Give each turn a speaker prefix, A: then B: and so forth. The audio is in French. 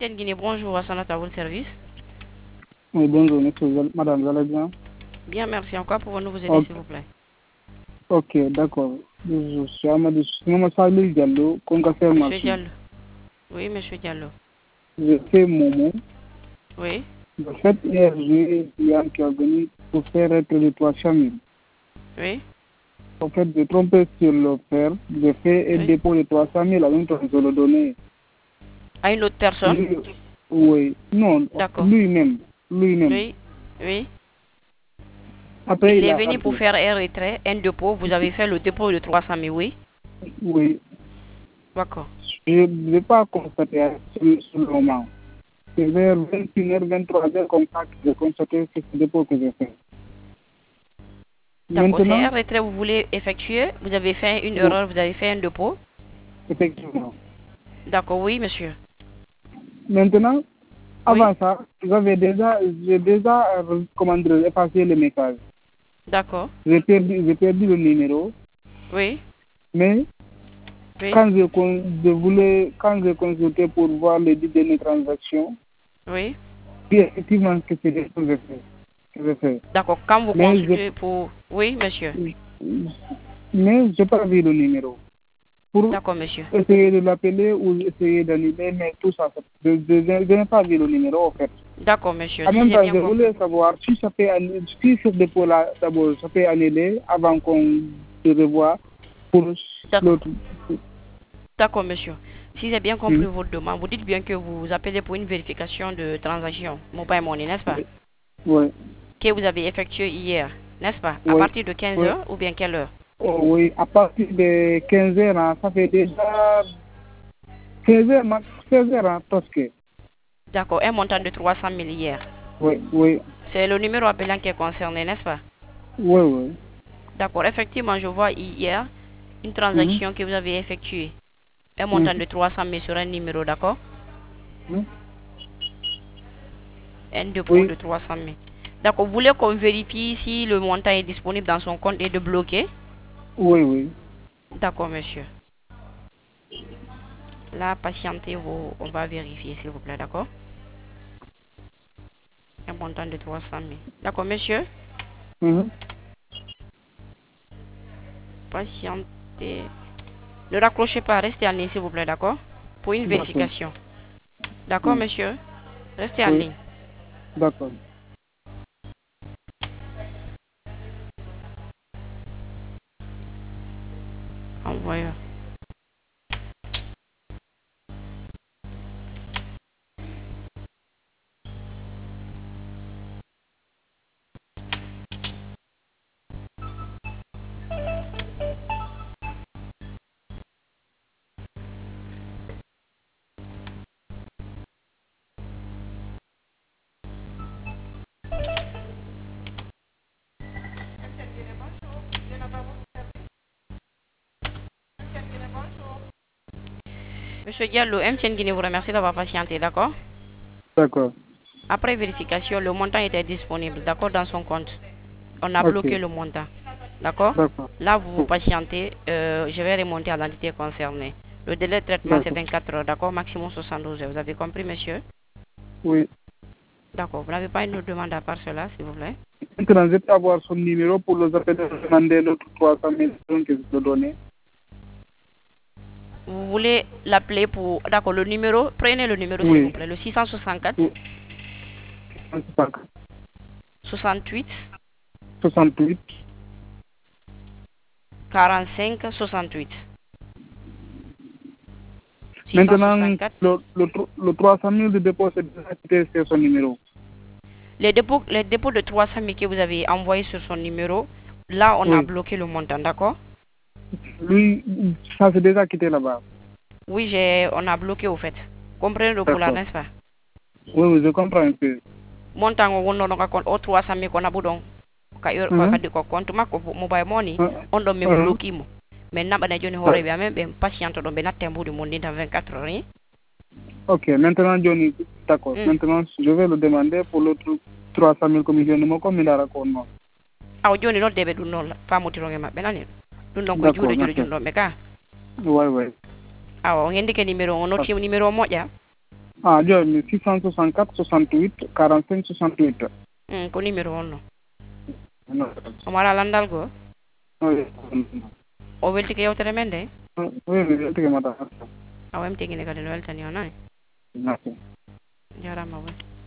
A: Guinée, bonjour, à votre service.
B: Oui, bonjour, monsieur, madame, vous allez bien?
A: Bien, merci. Encore pouvons-nous vous aider,
B: Ok,
A: s'il vous plaît?
B: ok, d'accord. Je suis Amadou Salih Diallo, concernant
A: Monsieur
B: marché.
A: Diallo. Oui, monsieur Diallo.
B: Je fais Momo.
A: Oui,
B: En fait, hier, j'ai un client qui est venu pour faire être le 300 000.
A: oui,
B: En fait, j'ai trompé sur le faire. J'ai fait un
A: oui.
B: dépôt de 300 000 à même temps, je le donnais.
A: À une autre personne?
B: Lui, oui, non,
A: D'accord.
B: lui-même, lui-même.
A: Oui, oui.
B: Après,
A: Il
B: il
A: est
B: a
A: venu pour
B: rappelé.
A: faire un retrait, un dépôt. Vous avez fait le dépôt de 300 000, oui?
B: Oui,
A: D'accord.
B: je ne vais pas constater sur le moment. C'est vers 21h, 23h comme ça que j'ai constaté que c'est le dépôt que j'ai fait.
A: D'accord. C'est un
B: Maintenant,
A: retrait que vous voulez effectuer. Vous avez fait une
B: oui,
A: erreur, vous avez fait un dépôt.
B: effectivement.
A: D'accord, oui, monsieur.
B: Maintenant,
A: Oui,
B: avant ça, j'ai déjà comment dire, effacé le message.
A: d'accord.
B: J'ai perdu le numéro,
A: Oui,
B: mais
A: oui,
B: quand j'ai consulté pour voir les 10 dernières transactions,
A: oui.
B: oui, effectivement, que c'est ce que j'ai fait.
A: D'accord. Quand vous
B: Mais je
A: consultez pour... Oui, monsieur.
B: n'ai pas vu le numéro. Pour
A: D'accord, monsieur.
B: essayer de l'appeler ou essayer d'annuler, mais tout ça, je n'ai pas vu le numéro en fait.
A: D'accord, monsieur.
B: En
A: Si
B: même
A: j'ai
B: temps,
A: bien
B: je
A: compris.
B: voulais savoir si ça peut si ce dépôt-là, d'abord, ça peut annuler avant qu'on se revoie pour
A: D'accord.
B: l'autre.
A: D'accord, monsieur. Si j'ai bien compris
B: Hmm.
A: votre demande, vous dites bien que vous appelez pour une vérification de transaction mobile money, n'est-ce pas?
B: Oui,
A: Que vous avez effectué hier, n'est-ce pas? À
B: oui,
A: partir de 15
B: oui.
A: heures ou bien quelle heure?
B: Oh, oui, à partir de 15 heures, hein, ça fait déjà 16 heures, 16 heures, hein, presque.
A: D'accord, un montant de 300 000 hier.
B: Oui, oui,
A: C'est le numéro appelant qui est concerné, n'est-ce pas?
B: oui, oui.
A: D'accord, effectivement, je vois hier une
B: Mhm,
A: transaction que vous avez effectuée. Un montant
B: mhm,
A: de 300 000 sur un numéro, d'accord?
B: mhm.
A: Un dépôt
B: Oui,
A: de 300 000. D'accord, vous voulez qu'on vérifie si le montant est disponible dans son compte et de bloquer?
B: oui, oui.
A: D'accord, monsieur. Là, patientez-vous, on va vérifier, s'il vous plaît, d'accord? Un montant de 300 000. D'accord, monsieur?
B: Mhm.
A: Patientez. Ne raccrochez pas, restez en ligne, s'il vous plaît, d'accord? Pour une
B: D'accord.
A: vérification. D'accord,
B: Oui,
A: monsieur? Restez en
B: oui,
A: ligne.
B: d'accord.
A: Envoyeur. Monsieur Diallo, MTN Guinée vous remercie d'avoir patienté, d'accord?
B: D'accord.
A: Après vérification, le montant était disponible, d'accord, dans son compte. On a
B: Ok,
A: bloqué le montant, d'accord?
B: d'accord.
A: Là, vous
B: Oui,
A: patientez, je vais remonter à l'entité concernée. Le délai de traitement, c'est
B: d'accord.
A: 24 heures, d'accord? Maximum 72 heures. Vous avez compris, monsieur?
B: Oui.
A: D'accord. Vous n'avez pas une autre demande à part cela, s'il vous plaît?
B: Maintenant, je peux avoir son numéro pour les appeler demander l'autre 300 000 que je dois donner.
A: Vous voulez l'appeler pour... D'accord, le numéro, prenez le numéro, s'il vous
B: Oui.
A: plaît. Le 664
B: Oui.
A: 68
B: 68.
A: 45 68.
B: Maintenant,
A: 664.
B: le 300 000 de dépôt, c'est déjà quitté sur son numéro.
A: Les dépôts de 300 000 que vous avez envoyés sur son numéro, là, on a
B: Oui.
A: bloqué le montant, d'accord?
B: Lui, ça c'est déjà quitté là-bas.
A: Oui, on a bloqué au fait. Comprenez le polar,
B: D'accord.
A: n'est-ce pas?
B: Oui, oui, je comprends un peu.
A: Montant on no ka kon o 300 000 kon abudon
B: Mhm.
A: ko compte makko mobile money on do men
B: Mhm.
A: bloqué mo mais nabana joni hore be amen be patient do be natte mbudi mon dans 24 heures hein?
B: Ok, maintenant, Johnny, d'accord.
A: Mm.
B: Maintenant, je vais le demander pour l'autre 300 000 commissions. Comme il a raconté.
A: Aw joni no debe dun non famutiro nge mabbe nani dun don ko
B: D'accord,
A: juude juude
B: d'accord.
A: jun do be ka
B: Oui, oui.
A: aw ngendi ke numéro on noti numéro moja
B: Ah, joni 664 68 45 68.
A: ko numéro on no
B: No.
A: o mara landal go
B: Oui.
A: o weltike yewtere men de
B: Oui, weltike mata.
A: a wemtigi ne kadi no weltani o nani
B: Merci.
A: jarama boy